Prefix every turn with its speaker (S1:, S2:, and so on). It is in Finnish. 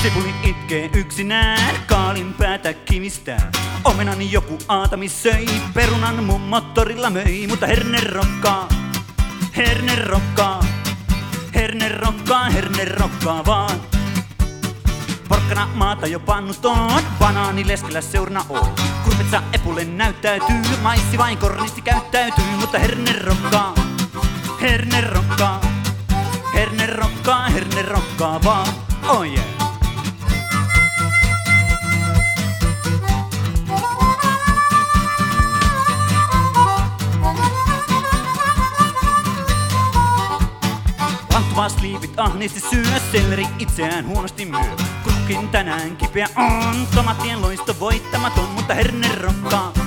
S1: Sipuli itkee yksinään, kaalin päätä kivistää. Omenani joku aatami söi, perunan mun moottorilla möi. Mutta herne rokkaa, herne rokkaa, herne rokkaa, herne rokkaa vaan. Porkkana maata jo pannut on, banaani leskellä seurana on. Kurpitsa epulle näyttäytyy, maissi vain kornisti käyttäytyy. Mutta herne rokkaa, herne rokkaa, herne rokkaa, herne rokkaa vaan. Oh yeah. Lantuvasliipit ahneesti syö, selleri itseään huonosti myö. Kurkkin tänään kipeä on, tomattien loisto voittamaton, mutta herne rokkaa,